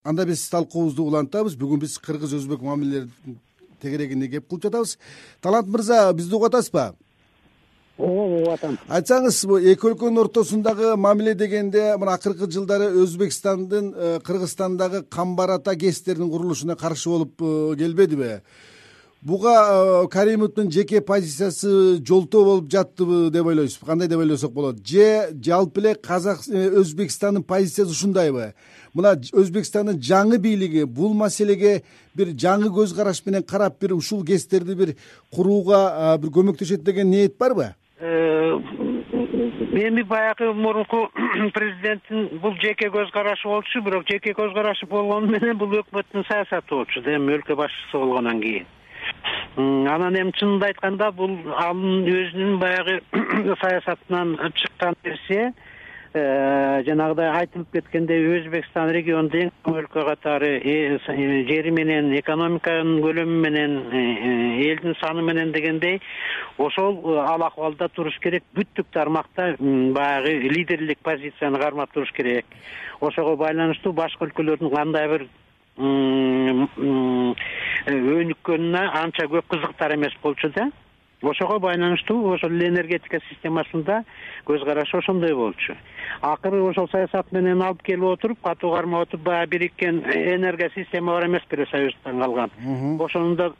Анда биз талкуубузду улантабыз. Бүгүн биз кыргыз өзбек мамилелери тегерегинде кеп кылып жатабыз. Талант мырза, бизди угуп атасызбы? Угуп атам. Айтсаңыз, бул эки өлкөнүн ортосундагы мамиле дегенде мына акыркы жылдары Өзбекстандын Кыргызстандагы Камбар-Ата ГЭСтеринин курулушуна каршы болуп келбедиби? Буга Каримовдун жеке позициясы жолтоо болуп жаттыбы деп ойлойсузбу? Кандай деп ойлосок болот? Же жалпы эле Өзбекстандын позициясы ушундайбы? Мына Өзбекстандын жаңы бийлиги бул маселеге бир жаңы көз караш менен карап, бир ушул ГЭСтерди бир курууга бир көмөктөшөт деген ниет барбы? Эми баягы мурунку президенттин бул жеке көз карашы болчу, бирок жеке көз карашы болгону менен бул өкмөттүн саясаты болчу да, эми өлкө башчысы болгондон кийин. Анан эми чынында айтканда бул анын өзүнүн баягы саясатынан чыккан нерсе, жанагыдай айтылып кеткендей Өзбекстан региондо эң чоң өлкө катары жери менен, экономиканын көлөмү менен, элдин саны менен дегендей ошол ал акыбалда туруш керек. Бүттүк тармакта баягы лидерлик позицияны кармап туруш керек. Ошого байланыштуу башка өлкөлөрдүн кандай бир өнүккөнүнө анча көп кызыктар эмес болчу да. Ошого байланыштуу ошол энергетика системасында көз карашы ошондой болчу. Акыры ошол саясат менен алып келип отуруп, катуу кармап отуруп, баягы бириккен энергосистема бар эмес бир Союздан калган. Ошону да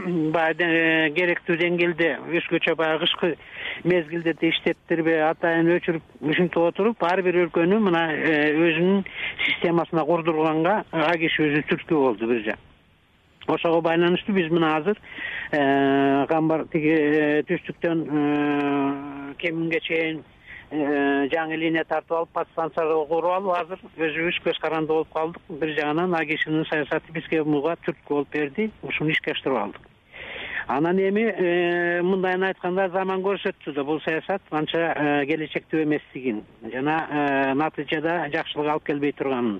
баягы керектүү деңгээлде өзгөчө баягы кышкы мезгилде иштеттирбей, атайын өчүрүп, ушинтип отуруп, ар бир өлкөнү мына өзүнүн системасына курдурганга агиш өзү түрткү болду бир жак. Ошого байланыштуу биз мына азыр Камбар түштүктөн Кеминге чейин жаңы линия тартып алып, подстанция куруп алып, азыр өзүбүз көз каранды болуп калдык. Бир жагынан агишинин саясаты бизге буга түрткү болуп берди, ушуну ишке ашырып алдык. Анан эми мындайын айтканда заман көрсөттү да бул саясат анча келечектүү эместигин жана натыйжада жакшылык алып келбей турганын.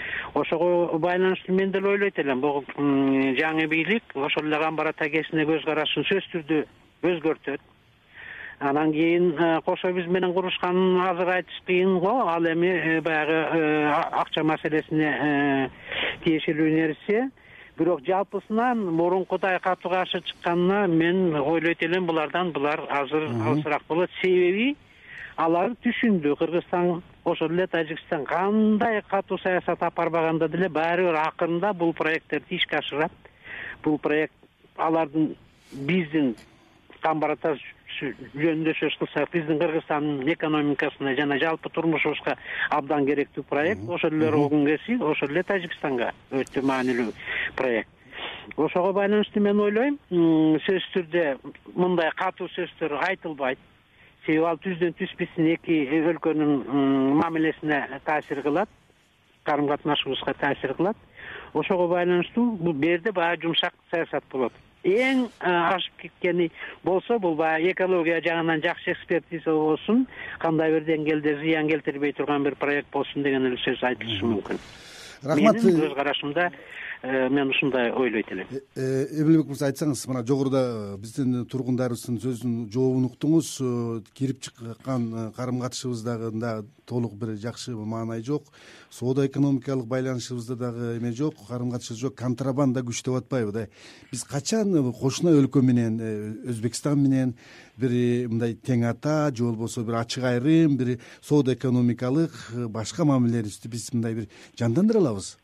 Ошого байланыштуу мен деле ойлойт элем, бул жаңы бийлик ошол эле Камбар-Ата ГЭСине көз карашын сөзсүз түрдө өзгөртөт. Анан кийин кошо биз менен курушканын азыр айтыш кыйын го, ал эми баягы акча маселесине тиешелүү нерсе. Бирок жалпысынан мурункудай катуу каршы чыкканына мен ойлойт элем, булар азыр алысыраак болот. Себеби алар түшүндү, Кыргызстан ошол эле Тажикстан кандай катуу саясат алып барбаганда деле баары бир акырында бул проекттерди ишке ашырат. Бул проект алардын биздин Камбар-Ата жөнүндө сөз кылсак, биздин Кыргызстандын экономикасына жана жалпы турмушубузга абдан керектүү проект. Ошол эле Рогун-ГЭСи, ошол эле Тажикстанга өтө маанилүү проект. Ошого байланыштуу мен ойлойм, сөзсүз түрдө мындай катуу сөздөр айтылбайт. Себеби ал түздөн түз биздин эки өлкөнүн мамилесине таасир кылат, карым катнашыбызга таасир кылат. Ошого байланыштуу бул жерде баягы жумшак саясат болот. Эң ашып кеткени болсо бул баягы экология жагынан жакшы экспертиза болсун, кандай бир деңгээлде зыян келтирбей турган бир проект болсун деген эле сөз айтылышы мүмкүн. Рахмат. Менин көз карашымда мен ушундай ойлойт элем. Эмилбек мырза, айтсаңыз, мына жогоруда биздин тургундарыбыздын сөзүнүн жообун уктуңуз. Кирип чыккан карым катышыбыздагы да толук бир жакшы маанай жок. Соода экономикалык байланышыбызда дагы эме жок, карым катышыбыз жок, контрабанда күчтөп атпайбы да. Биз качан кошуна өлкө менен, Өзбекстан менен бир мындай тең ата же болбосо бир ачык айрым, бир соода экономикалык башка мамилелерибизди биз мындай бир жандандыра алабыз?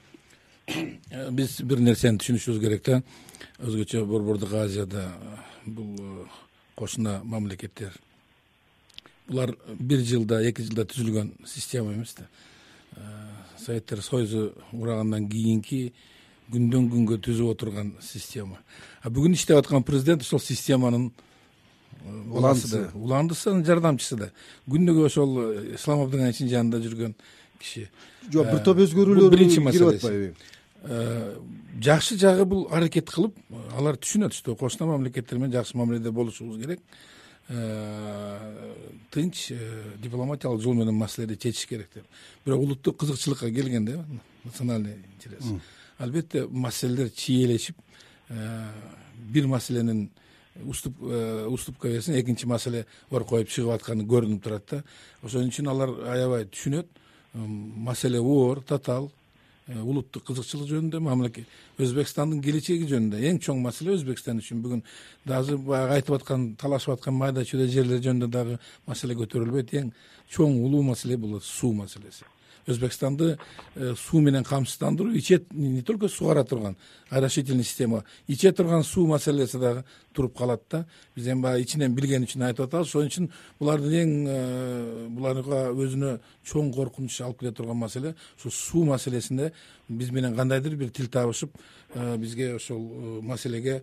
Биз бир нерсени түшүнүшүбүз керек да. Өзгөчө Борбордук Азияда бул кошуна мамлекеттер, булар бир жылда, эки жылда түзүлгөн система эмес да. Советтер Союзу урагандан кийинки күндөн күнгө түзүп отурган система. Бүгүн иштеп аткан президент ошол системанын уландысы, жардамчысы да. Күнүгө ошол Ислам Абдыганиевдин жанында жүргөн киши. Жок, бир топ өзгөрүүлөр кирип атпайбы? Жакшы жагы бул аракет кылып, алар түшүнөт, что кошуна мамлекеттер менен жакшы мамиледе болушубуз керек. Тынч дипломатиялык жол менен маселени чечиш керек деп. Бирок улуттук кызыкчылыкка келгенде, национальный интерес, албетте маселелер чиелешип, бир маселенин уступка берсин, экинчи маселе ор коюп чыгып атканы көрүнүп турат да. Ошон үчүн алар аябай түшүнөт. Маселе оор, татаал. улуттук кызыкчылык жөнүндө, мамлекет Өзбекстандын келечеги жөнүндө эң чоң маселе Өзбекстан үчүн бүгүн дагы баягы айтып аткан, талашып аткан майда чүйдө жерлер жөнүндө дагы маселе көтөрүлбөйт. Эң чоң улуу маселе бул суу маселеси. Өзбекстанды суу менен камсыздандыруу, не только сугара турган орошительный система, иче турган суу маселеси дагы туруп калат да. Биз эми баягы ичинен билген үчүн айтып атабыз. Ошон үчүн булардын эң буларга өзүнө чоң коркунуч алып келе турган маселе ошо суу маселесинде биз менен кандайдыр бир тил табышып, бизге ошол маселеге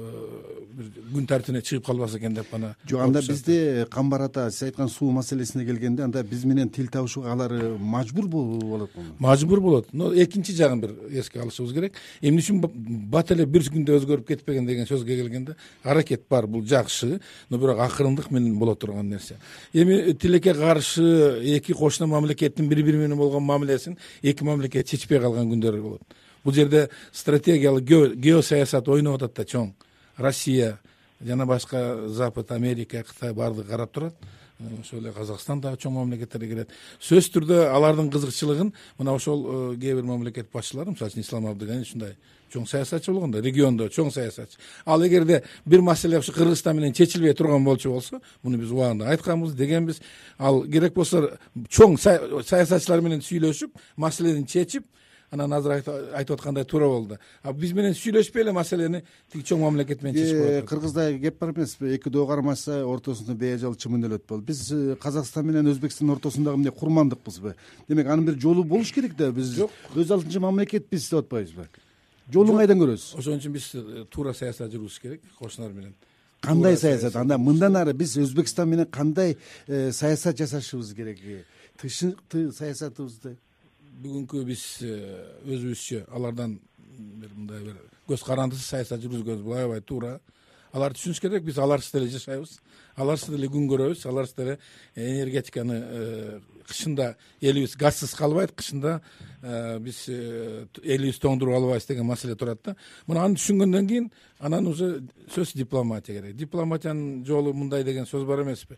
бир күн тартибине чыгып калбаса экен деп гана. Жок, анда бизде Камбар ата сиз айткан суу маселесине келгенде анда биз менен тил табышууга алар мажбур болот го. Мажбур болот. Но экинчи жагын бир эске алышыбыз керек. Эмне үчүн бат эле бир күндө өзгөрүп кетпеген деген сөзгө келгенде, аракет бар, бул жакшы, но бирок акырындык менен боло турган нерсе. Эми тилекке каршы эки кошуна мамлекеттин бири-бири менен болгон мамилесин эки мамлекет чечпей калган күндөр болот. Бул жерде стратегиялык геосаясат ойноп атат да чоң. Россия жана башка Запад, Америка, Кытай баардыгы карап турат. Ошол эле Казакстан дагы чоң мамлекеттерге кирет. Сөзсүз түрдө алардын кызыкчылыгын мына ошол кээ бир мамлекет башчылары, мисалы үчүн Ислам Абдыган ушундай чоң саясатчы болгон да, региондо чоң саясатчы. Ал эгерде бир маселе ушу Кыргызстан менен чечилбей турган болчу болсо, муну биз убагында айтканбыз, дегенбиз. Ал керек болсо чоң саясатчылар менен сүйлөшүп, маселени чечип, анан азыр айтып аткандай туура болду. Биз менен сүйлөшпөй эле маселени тиги чоң мамлекет менен чечип коет. Кыргызда кеп бар эмеспи? Эки доо кармашса ортосунда бейажал чымын болот. Биз Казакстан менен Өзбекстан ортосундагы мындай курмандыкпызбы? Демек анын бир жолу болуш керек да. Биз өз алдынча мамлекетпиз деп атпайбызбы? Жолун кайдан көрөбүз? Ошон үчүн биз туура саясат жүргүзүш керек кошуналар менен. Кандай саясат? Анда мындан ары биз Өзбекстан менен кандай саясат жасашыбыз керек? Тышкы саясатыбызды бүгүнкү биз өзүбүзчө алардан бир мындай бир көз карандысыз саясат жүргүзгөнбүз, бул аябай туура. Алар түшүнүш керек, биз аларсыз деле жашайбыз, аларсыз деле күн көрөбүз, аларсыз деле энергетиканы кышында элибиз газсыз калбайт, кышында биз элибизди тоңдуруп албайбыз деген маселе турат да. Муну аны түшүнгөндөн кийин анан уже сөз дипломатия керек. Дипломатиянын жолу мындай деген сөз бар эмеспи?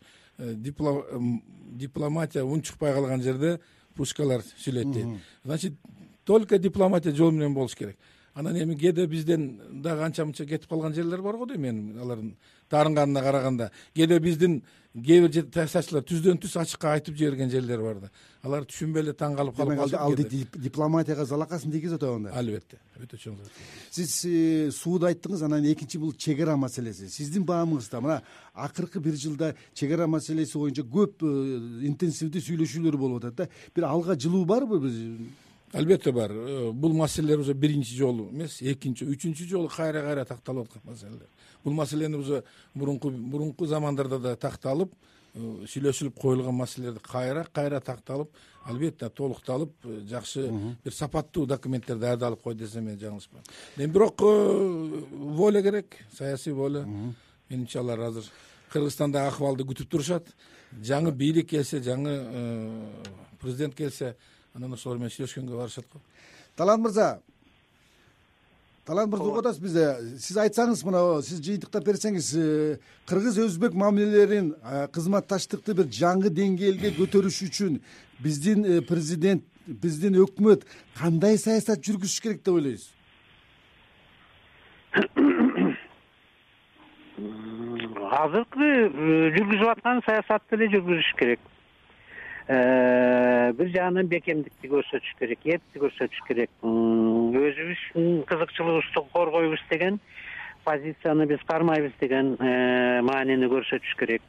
Дипломатия унчукпай калган жерде пушкалар сүйлөйт дейт. Значит, только дипломатия жол менен болуш керек. Анан эми кээде бизден дагы анча мынча кетип калган жерлер бар го дейм мен, алардын таарынганына караганда. Кээде биздин кээ бир саясатчылар түздөн түз ачыкка айтып жиберген жерлер бар да. Алар түшүнбөй эле таң калып калып. Ал дипломатияга залакасын тийгизип атат анда. Албетте, өтө чоң. Сиз сууду айттыңыз, анан экинчи бул чек ара маселеси. Сиздин баамыңызда мына акыркы бир жылда чек ара маселеси боюнча көп интенсивдүү сүйлөшүүлөр болуп атат да. Бир алга жылуу барбы? Албетте бар. Бул маселелер уже биринчи жолу эмес, экинчи, үчүнчү жолу кайра такталып аткан маселелер. Бул маселени уже мурунку замандарда да такталып, сүйлөшүлүп коюлган маселелер кайра такталып, албетте толукталып, жакшы бир сапаттуу документтер даярдалып койду десем мен жаңылышпайм. Бирок воля керек, саясий воля. Менимче алар азыр Кыргызстандагы акыбалды күтүп турушат. Жаңы бийлик келсе, жаңы президент келсе, анан ошолор менен сүйлөшкөнгө барышат го. Талант мырза угуп атасыз бизде. Сиз айтсаңыз, мына сиз жыйынтыктап берсеңиз, кыргыз-өзбек мамилелерин, кызматташтыкты бир жаңы деңгээлге көтөрүш үчүн биздин президент, биздин өкмөт кандай саясат жүргүзүш керек деп ойлойсуз? Азыркы жүргүзүп аткан саясатты эле жүргүзүш керек. Бир жагынан бекемдикти көрсөтүш керек, эпти көрсөтүш керек. Өзүбүздүн кызыкчылыгыбызды коргойбуз деген позицияны биз кармайбыз деген маанини көрсөтүш керек.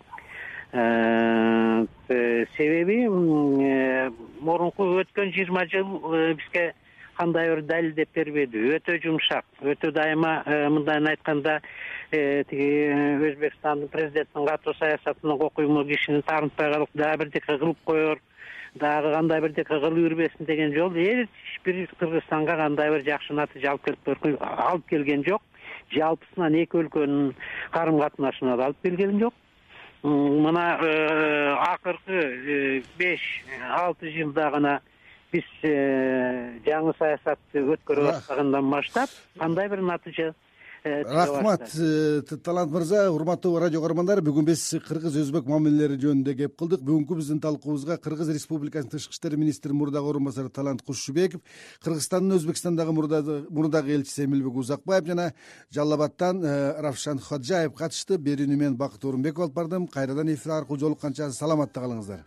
Себеби мурунку өткөн 20 жыл бизге кандай бир далилдеп бербеди. Өтө жумшак, өтө дайыма мындай айтканда тиги Өзбекстандын президентинин катуу саясатына окуйму кишини таарынтпай калып, дагы бирдеке кылып коер, дагы кандай бирдеке кылып жүрбесин деген жол эч бир Кыргызстанга кандай бир жакшы натыйжа алып келген жок. Жалпысынан эки өлкөнүн карым катнашына да алып келген жок. Мына акыркы 5-6 жылда гана биз жаңы саясатты өткөрүп аткандан баштап кандай бир натыйжа рахмат талант мырза. Урматтуу радио көрөрмандар, бүгүн биз кыргыз өзбек мамилелери жөнүндө кеп кылдык. Бүгүнкү биздин талкуубузга Кыргыз Республикасынын тышкы иштер министри мурдагы орун басары Талант Кушубеков, Кыргызстандын Өзбекстандагы мурдагы элчиси Эмилбек Узакбаев жана Жалал Абадтан Равшан Ходжаев катышты. Берүүнү мен Бакыт Орунбеков алып бардым. Кайрадан эфир аркылуу жолукканча саламатта калыңыздар.